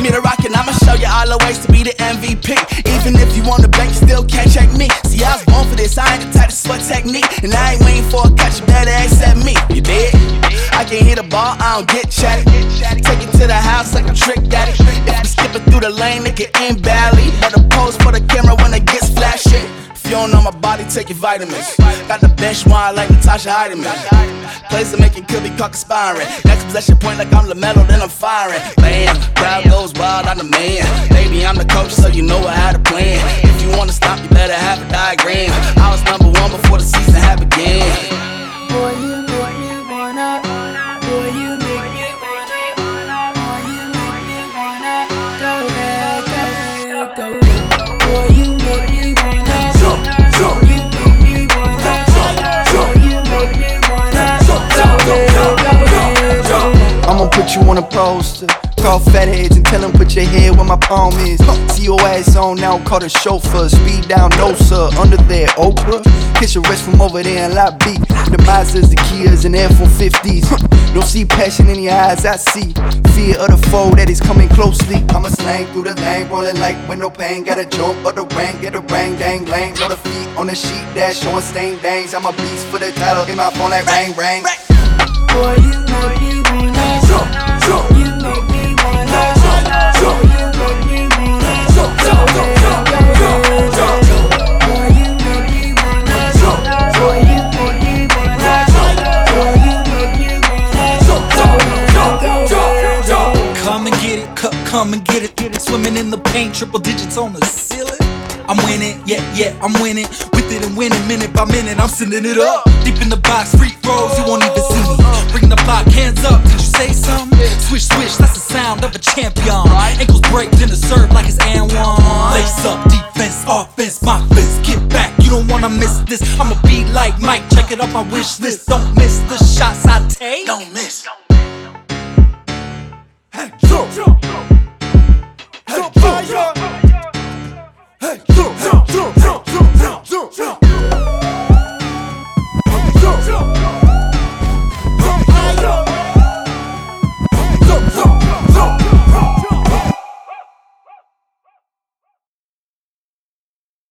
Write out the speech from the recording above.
me the rock and I'ma show you all the ways to be the MVP. Even if you want the bank, you still can't check me. See, I was born for this, I ain't the type to sweat technique. And I ain't waiting for a catch, you better accept me. You did? I can hit a ball, I don't get chatty. Take it to the house like a trick daddy. If I'm skipping through the lane, it can end badly. Better pose for the camera when it gets flashy. If you don't know my body, take your vitamins. Got the bench wine like Natasha Heidemann. Plays to make it could be caught conspiring. Next possession point like I'm LaMelo, then I'm firing. Bam, crowd goes wild, I'm the man. Baby, I'm the coach, so you know I had a plan. If you wanna stop, you better have a diagram. I was number one before the season had began. Boy, you make me wanna. Boy, you make me wanna. Boy, you make me wanna. Go there, go there. Boy, you make me wanna. Jump. You make me wanna. Boy, you make me wanna. Go there. I'ma put you on a poster. Call fat heads and tell them put your head where my palm is. See your ass on now, call the chauffeur. Speed down, no sir, under there, Oprah. Kiss your wrist from over there in Lot B. The Mazdas, the Kias, and F-150s. Don't see passion in your eyes, I see fear of the foe that is coming closely. I'ma slang through the lane, rolling like window pane. Gotta jump up the rank, get a rang, dang, lane. Know the feet on the sheet, dash, showing stain dangs. I'm a beast for the title, get my phone like rang, rang. Boy, you make me wanna. Jump. You make me wanna. Boy, you make me wanna. Boy, you make me wanna. Boy, you make me wanna. Boy, you make me wanna. Come and get it, come and get it. Swimming in the paint, triple digits on the ceiling. I'm winning, yeah, I'm winning. With it and winning, minute by minute, I'm sending it up. Deep in the box, free throws, you won't even see me. Bring the block, hands up, did you say something? Swish, that's the sound of a champion. Ankles break, then the serve like it's and one. Lace up, defense, offense, my fist, get back. You don't wanna miss this. I'ma be like Mike, check it off my wish list. Don't miss the shots I take. Don't miss.